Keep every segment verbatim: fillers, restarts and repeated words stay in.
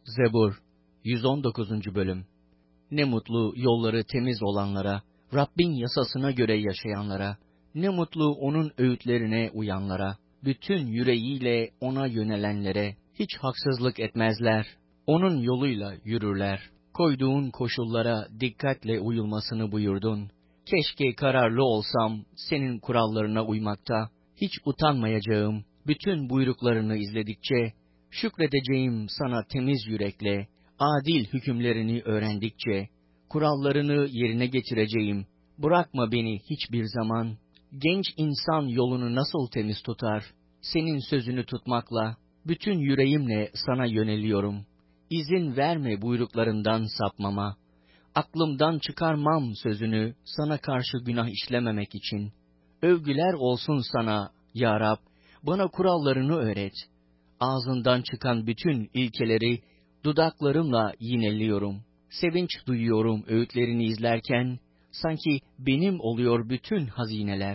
Zebur yüz on dokuzuncu. Bölüm. Ne mutlu yolları temiz olanlara, Rabbin yasasına göre yaşayanlara, ne mutlu onun öğütlerine uyanlara, bütün yüreğiyle ona yönelenlere, hiç haksızlık etmezler, onun yoluyla yürürler. Koyduğun koşullara dikkatle uyulmasını buyurdun. Keşke kararlı olsam senin kurallarına uymakta, hiç utanmayacağım, bütün buyruklarını izledikçe, şükredeceğim sana temiz yürekle, adil hükümlerini öğrendikçe, kurallarını yerine getireceğim, bırakma beni hiçbir zaman. Genç insan yolunu nasıl temiz tutar? Senin sözünü tutmakla, bütün yüreğimle sana yöneliyorum. İzin verme buyruklarından sapmama. Aklımdan çıkarmam sözünü, sana karşı günah işlememek için. Övgüler olsun sana, ya Rab, bana kurallarını öğret. Ağzından çıkan bütün ilkeleri dudaklarımla yineliyorum. Sevinç duyuyorum öğütlerini izlerken, sanki benim oluyor bütün hazineler.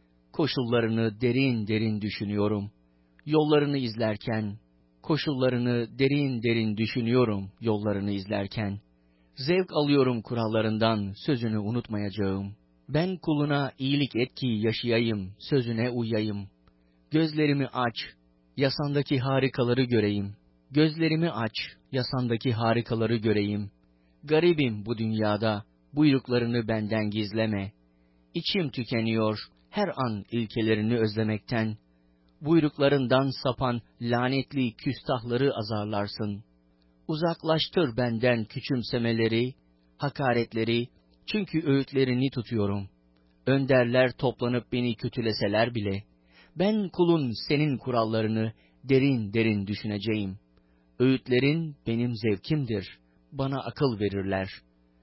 Koşullarını derin derin düşünüyorum. Yollarını izlerken, koşullarını derin derin düşünüyorum yollarını izlerken. Zevk alıyorum kurallarından, sözünü unutmayacağım. Ben kuluna iyilik et ki yaşayayım, sözüne uyayım. Gözlerimi aç, yasandaki harikaları göreyim. Gözlerimi aç, yasandaki harikaları göreyim. Garibim bu dünyada, buyruklarını benden gizleme. İçim tükeniyor, her an ilkelerini özlemekten. Buyruklarından sapan lanetli küstahları azarlarsın. Uzaklaştır benden küçümsemeleri, hakaretleri, çünkü öğütlerini tutuyorum. Önderler toplanıp beni kötüleseler bile, ben kulun senin kurallarını derin derin düşüneceğim. Öğütlerin benim zevkimdir, bana akıl verirler.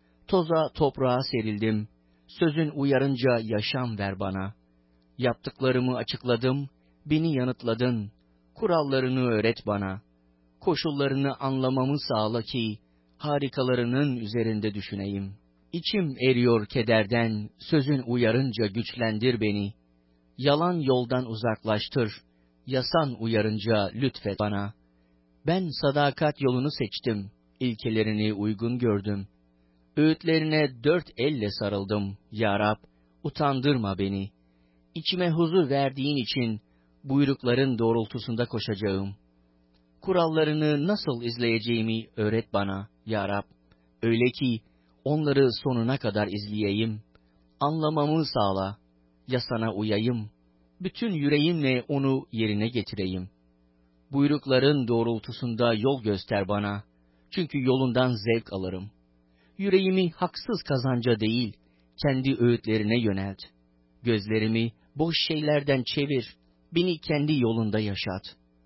Toza toprağa serildim, sözün uyarınca yaşam ver bana. Yaptıklarımı açıkladım, beni yanıtladın, kurallarını öğret bana. Koşullarını anlamamı sağla ki, harikalarının üzerinde düşüneyim. İçim eriyor kederden, sözün uyarınca güçlendir beni. Yalan yoldan uzaklaştır, yasan uyarınca lütfet bana. Ben sadakat yolunu seçtim, ilkelerini uygun gördüm. Öğütlerine dört elle sarıldım, ya Rab, utandırma beni. İçime huzur verdiğin için, buyrukların doğrultusunda koşacağım. Kurallarını nasıl izleyeceğimi öğret bana, ya Rab. Öyle ki, onları sonuna kadar izleyeyim. Anlamamı sağla, yasana uyayım. Bütün yüreğimle onu yerine getireyim. Buyrukların doğrultusunda yol göster bana. Çünkü yolundan zevk alırım. Yüreğimi haksız kazanca değil, kendi öğütlerine yönelt. Gözlerimi boş şeylerden çevir, beni kendi yolunda yaşat.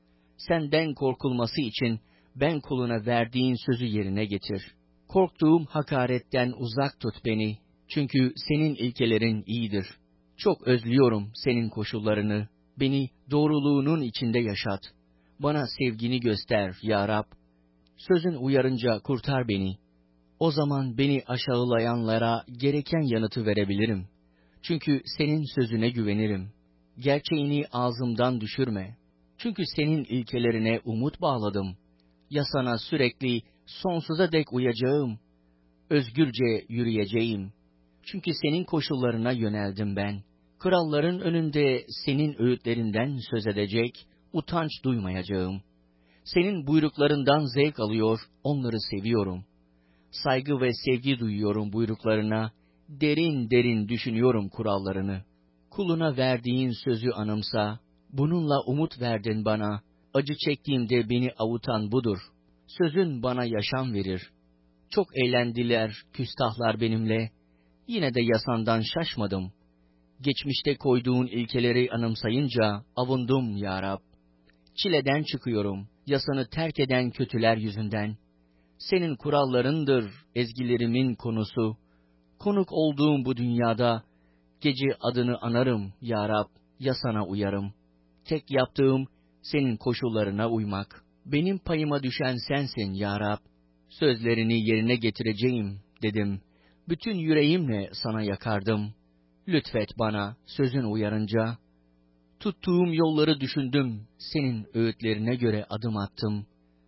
Senden korkulması için ben kuluna verdiğin sözü yerine getir. Korktuğum hakaretten uzak tut beni, çünkü senin ilkelerin iyidir. Çok özlüyorum senin koşullarını, beni doğruluğunun içinde yaşat. Bana sevgini göster, ya Rab. Sözün uyarınca kurtar beni. O zaman beni aşağılayanlara gereken yanıtı verebilirim. Çünkü senin sözüne güvenirim. Gerçeğini ağzımdan düşürme. Çünkü senin ilkelerine umut bağladım. Yasana sürekli sonsuza dek uyacağım. Özgürce yürüyeceğim. Çünkü senin koşullarına yöneldim ben. Kralların önünde senin öğütlerinden söz edecek, utanç duymayacağım. Senin buyruklarından zevk alıyor, onları seviyorum. Saygı ve sevgi duyuyorum buyruklarına, derin derin düşünüyorum kurallarını. Kuluna verdiğin sözü anımsa, bununla umut verdin bana, acı çektiğimde beni avutan budur. Sözün bana yaşam verir. Çok eğlendiler küstahlar benimle, yine de yasandan şaşmadım. Geçmişte koyduğun ilkeleri anımsayınca avundum ya Rab. Çileden çıkıyorum, yasanı terk eden kötüler yüzünden. Senin kurallarındır ezgilerimin konusu. Konuk olduğum bu dünyada, gece adını anarım ya Rab, yasana uyarım. Tek yaptığım, senin koşullarına uymak. Benim payıma düşen sensin ya Rab. Sözlerini yerine getireceğim, dedim. Bütün yüreğimle sana yakardım. Lütfet bana, sözün uyarınca. Tuttuğum yolları düşündüm, senin öğütlerine göre adım attım.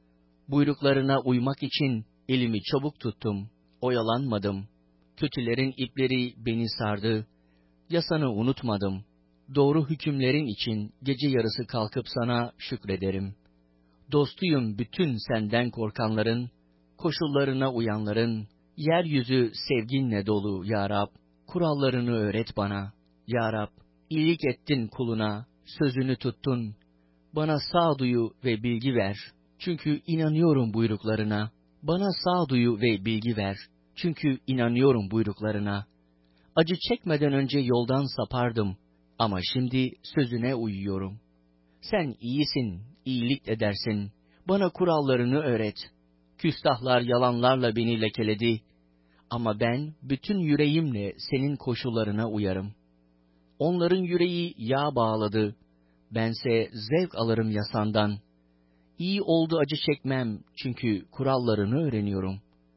Buyruklarına uymak için elimi çabuk tuttum. Oyalanmadım. Kötülerin ipleri beni sardı. Yasanı unutmadım. Doğru hükümlerin için gece yarısı kalkıp sana şükrederim. Dostuyum bütün senden korkanların, koşullarına uyanların, yeryüzü sevginle dolu ya Rab. Kurallarını öğret bana. Ya Rab, iyilik ettin kuluna, sözünü tuttun. Bana sağduyu ve bilgi ver. Çünkü inanıyorum buyruklarına. Bana sağduyu ve bilgi ver. Çünkü inanıyorum buyruklarına. Acı çekmeden önce yoldan sapardım. Ama şimdi sözüne uyuyorum. Sen iyisin, iyilik edersin. Bana kurallarını öğret. Küstahlar yalanlarla beni lekeledi. Ama ben bütün yüreğimle senin koşullarına uyarım. Onların yüreği yağ bağladı. Bense zevk alırım yasandan. İyi oldu acı çekmem, çünkü kurallarını öğreniyorum.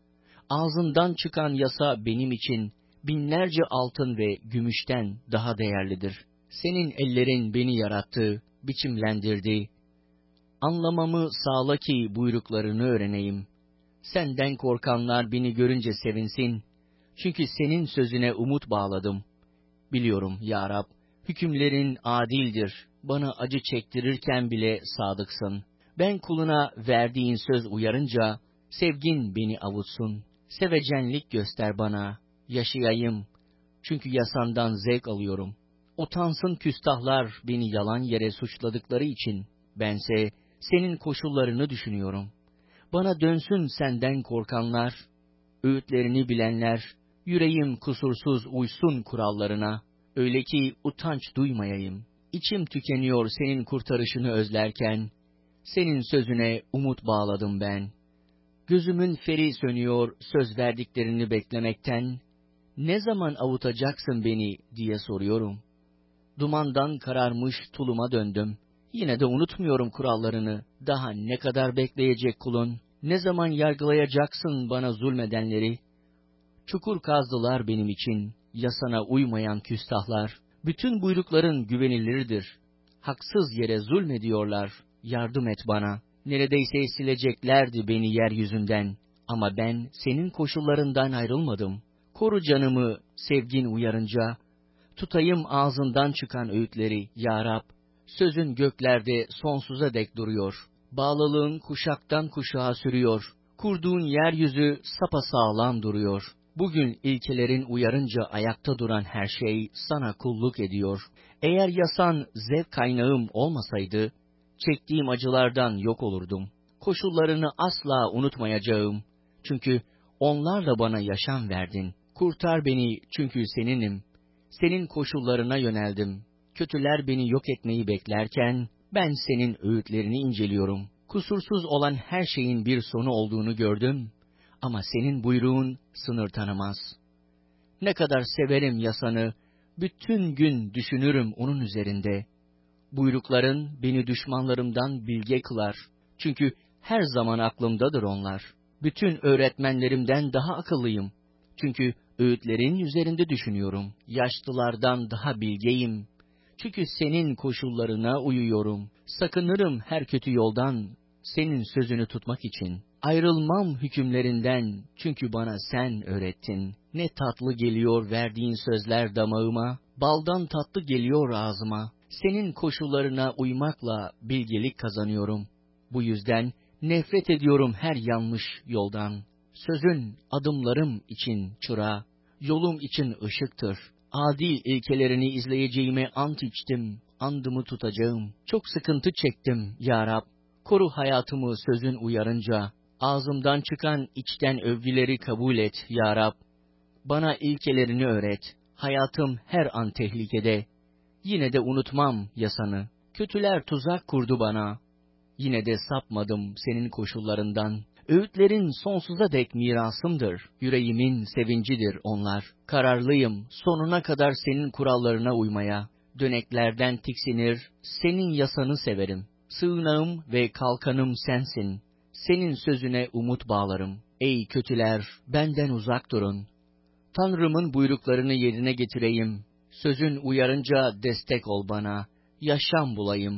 Ağzından çıkan yasa benim için binlerce altın ve gümüşten daha değerlidir. Senin ellerin beni yarattı, biçimlendirdi. Anlamamı sağla ki buyruklarını öğreneyim. Senden korkanlar beni görünce sevinsin. Çünkü senin sözüne umut bağladım. Biliyorum ya Rab, hükümlerin adildir. Bana acı çektirirken bile sadıksın. Ben kuluna verdiğin söz uyarınca, sevgin beni avutsun. Sevecenlik göster bana, yaşayayım. Çünkü yasandan zevk alıyorum. Utansın küstahlar beni yalan yere suçladıkları için. Bense senin koşullarını düşünüyorum. Bana dönsün senden korkanlar, öğütlerini bilenler, yüreğim kusursuz uysun kurallarına. Öyle ki utanç duymayayım. İçim tükeniyor senin kurtarışını özlerken. Senin sözüne umut bağladım ben. Gözümün feri sönüyor söz verdiklerini beklemekten. Ne zaman avutacaksın beni diye soruyorum. Dumandan kararmış tuluma döndüm. Yine de unutmuyorum kurallarını. Daha ne kadar bekleyecek kulun? Ne zaman yargılayacaksın bana zulmedenleri? Çukur kazdılar benim için, yasana uymayan küstahlar. Bütün buyrukların güvenilirdir. Haksız yere zulmediyorlar, yardım et bana. Neredeyse sileceklerdi beni yeryüzünden. Ama ben senin koşullarından ayrılmadım. Koru canımı sevgin uyarınca. Tutayım ağzından çıkan öğütleri ya Rab. Sözün göklerde sonsuza dek duruyor. Bağlılığın kuşaktan kuşağa sürüyor. Kurduğun yeryüzü sapasağlam duruyor. Bugün ilkelerin uyarınca ayakta duran her şey sana kulluk ediyor. Eğer yasan zevk kaynağım olmasaydı, çektiğim acılardan yok olurdum. Koşullarını asla unutmayacağım. Çünkü onlarla bana yaşam verdin. Kurtar beni çünkü seninim. Senin koşullarına yöneldim. Kötüler beni yok etmeyi beklerken, ben senin öğütlerini inceliyorum. Kusursuz olan her şeyin bir sonu olduğunu gördüm. Ama senin buyruğun sınır tanımaz. Ne kadar severim yasanı, bütün gün düşünürüm onun üzerinde. Buyrukların beni düşmanlarımdan bilge kılar. Çünkü her zaman aklımdadır onlar. Bütün öğretmenlerimden daha akıllıyım. Çünkü öğütlerin üzerinde düşünüyorum. Yaşlılardan daha bilgeyim. Çünkü senin koşullarına uyuyorum. Sakınırım her kötü yoldan, senin sözünü tutmak için. Ayrılmam hükümlerinden, çünkü bana sen öğrettin. Ne tatlı geliyor verdiğin sözler damağıma, baldan tatlı geliyor ağzıma. Senin koşullarına uymakla bilgelik kazanıyorum. Bu yüzden nefret ediyorum her yanlış yoldan. Sözün adımlarım için çıra, yolum için ışıktır. Adil ilkelerini izleyeceğime ant içtim, andımı tutacağım. Çok sıkıntı çektim ya Rab. Koru hayatımı sözün uyarınca. Ağzımdan çıkan içten övgüleri kabul et ya Rab. Bana ilkelerini öğret. Hayatım her an tehlikede. Yine de unutmam yasanı. Kötüler tuzak kurdu bana. Yine de sapmadım senin koşullarından. Öğütlerin sonsuza dek mirasımdır. Yüreğimin sevincidir onlar. Kararlıyım sonuna kadar senin kurallarına uymaya. Döneklerden tiksinir, senin yasanı severim. Sığınağım ve kalkanım sensin. Senin sözüne umut bağlarım. Ey kötüler, benden uzak durun. Tanrımın buyruklarını yerine getireyim. Sözün uyarınca destek ol bana. Yaşam bulayım.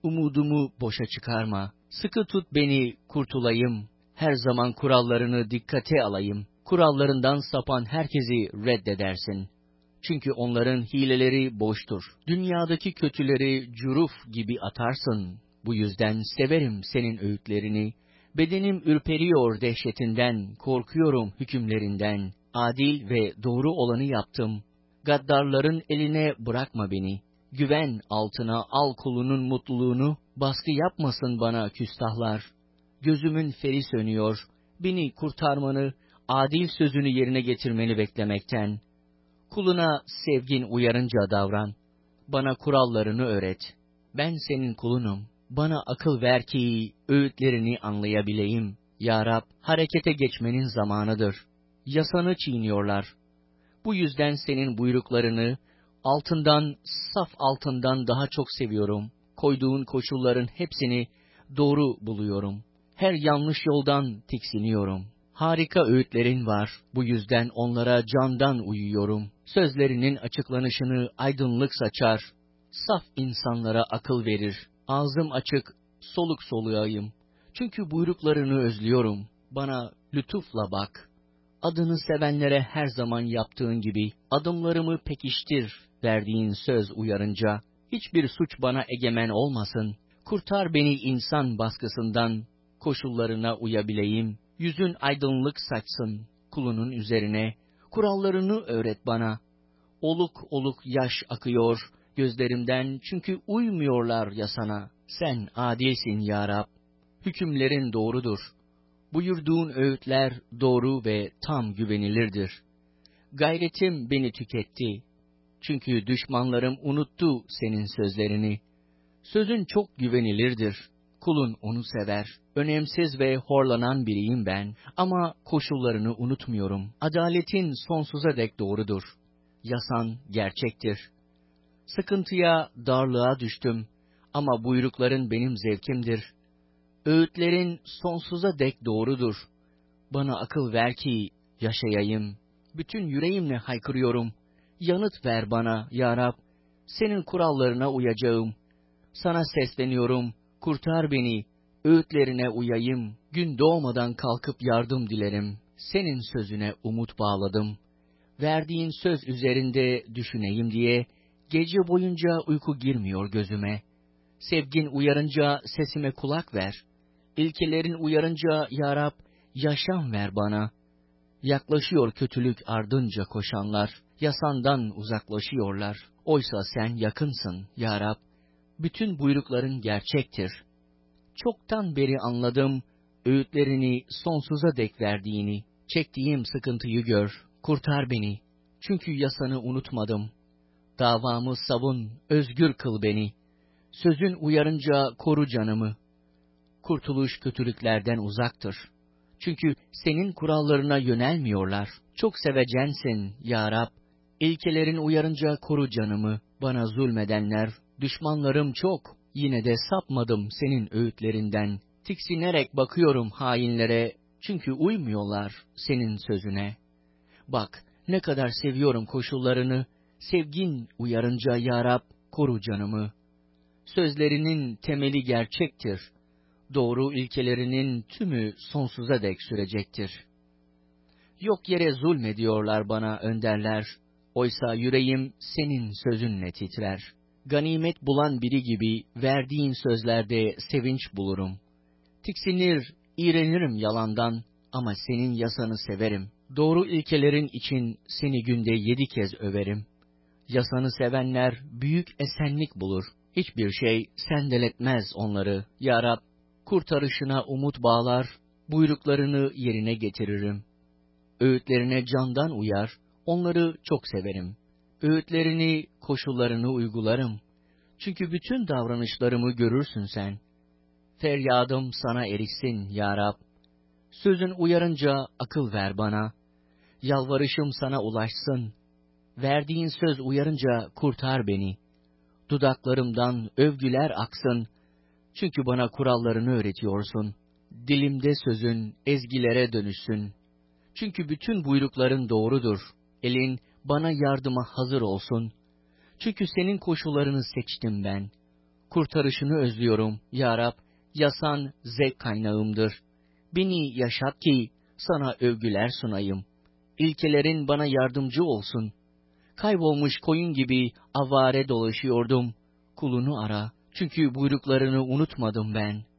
Umudumu boşa çıkarma. Sıkı tut beni, kurtulayım. Her zaman kurallarını dikkate alayım. Kurallarından sapan herkesi reddedersin. Çünkü onların hileleri boştur. Dünyadaki kötüleri cüruf gibi atarsın. Bu yüzden severim senin öğütlerini. Bedenim ürperiyor dehşetinden, korkuyorum hükümlerinden. Adil ve doğru olanı yaptım. Gaddarların eline bırakma beni. Güven altına al kulunun mutluluğunu, baskı yapmasın bana küstahlar. Gözümün feri sönüyor, beni kurtarmanı, adil sözünü yerine getirmeni beklemekten. Kuluna sevgin uyarınca davran. Bana kurallarını öğret. Ben senin kulunum. Bana akıl ver ki öğütlerini anlayabileyim. Ya Rab, harekete geçmenin zamanıdır. Yasanı çiğniyorlar. Bu yüzden senin buyruklarını altından, saf altından daha çok seviyorum. Koyduğun koşulların hepsini doğru buluyorum. Her yanlış yoldan tiksiniyorum. Harika öğütlerin var. Bu yüzden onlara candan uyuyorum. Sözlerinin açıklanışını aydınlık saçar. Saf insanlara akıl verir. Ağzım açık, soluk soluyayım. Çünkü buyruklarını özlüyorum. Bana lütufla bak. Adını sevenlere her zaman yaptığın gibi adımlarımı pekiştir, verdiğin söz uyarınca. Hiçbir suç bana egemen olmasın. Kurtar beni insan baskısından, koşullarına uyabileyim. Yüzün aydınlık saçsın kulunun üzerine. Kurallarını öğret bana. Oluk oluk yaş akıyor gözlerimden, çünkü uymuyorlar yasana. Sen adilsin ya Rab. Hükümlerin doğrudur. Buyurduğun öğütler doğru ve tam güvenilirdir. Gayretim beni tüketti. Çünkü düşmanlarım unuttu senin sözlerini. Sözün çok güvenilirdir. Kulun onu sever. Önemsiz ve horlanan biriyim ben. Ama koşullarını unutmuyorum. Adaletin sonsuza dek doğrudur. Yasan gerçektir. Sıkıntıya, darlığa düştüm. Ama buyrukların benim zevkimdir. Öğütlerin sonsuza dek doğrudur. Bana akıl ver ki yaşayayım. Bütün yüreğimle haykırıyorum. Yanıt ver bana ya Rab. Senin kurallarına uyacağım. Sana sesleniyorum. Kurtar beni. Öğütlerine uyayım. Gün doğmadan kalkıp yardım dilerim. Senin sözüne umut bağladım. Verdiğin söz üzerinde düşüneyim diye gece boyunca uyku girmiyor gözüme. Sevgin uyarınca sesime kulak ver. İlkelerin uyarınca ya Rab, yaşam ver bana. Yaklaşıyor kötülük ardınca koşanlar, yasandan uzaklaşıyorlar. Oysa sen yakınsın ya Rab. Bütün buyrukların gerçektir. Çoktan beri anladım, öğütlerini sonsuza dek verdiğini. Çektiğim sıkıntıyı gör, kurtar beni. Çünkü yasanı unutmadım. Davamı savun, özgür kıl beni. Sözün uyarınca koru canımı. Kurtuluş kötülüklerden uzaktır. Çünkü senin kurallarına yönelmiyorlar. Çok sevecensin ya Rab. İlkelerin uyarınca koru canımı. Bana zulmedenler, düşmanlarım çok. Yine de sapmadım senin öğütlerinden. Tiksinerek bakıyorum hainlere. Çünkü uymuyorlar senin sözüne. Bak ne kadar seviyorum koşullarını. Sevgin uyarınca ya Rab, koru canımı. Sözlerinin temeli gerçektir. Doğru ilkelerinin tümü sonsuza dek sürecektir. Yok yere zulmediyorlar bana önderler. Oysa yüreğim senin sözünle titrer. Ganimet bulan biri gibi verdiğin sözlerde sevinç bulurum. Tiksinir, iğrenirim yalandan ama senin yasanı severim. Doğru ilkelerin için seni günde yedi kez överim. Yasanı sevenler büyük esenlik bulur. Hiçbir şey sendeletmez onları. Ya Rab, kurtarışına umut bağlar, buyruklarını yerine getiririm. Öğütlerine candan uyar, onları çok severim. Öğütlerini, koşullarını uygularım. Çünkü bütün davranışlarımı görürsün sen. Feryadım sana erişsin ya Rab. Sözün uyarınca akıl ver bana. Yalvarışım sana ulaşsın. Verdiğin söz uyarınca kurtar beni. Dudaklarımdan övgüler aksın. Çünkü bana kurallarını öğretiyorsun. Dilimde sözün ezgilere dönüşsün. Çünkü bütün buyrukların doğrudur. Elin bana yardıma hazır olsun. Çünkü senin koşullarını seçtim ben. Kurtarışını özlüyorum. Ya Rab, yasan zevk kaynağımdır. Beni yaşat ki sana övgüler sunayım. İlkelerin bana yardımcı olsun. Kaybolmuş koyun gibi avare dolaşıyordum. Kulunu ara, çünkü buyruklarını unutmadım ben.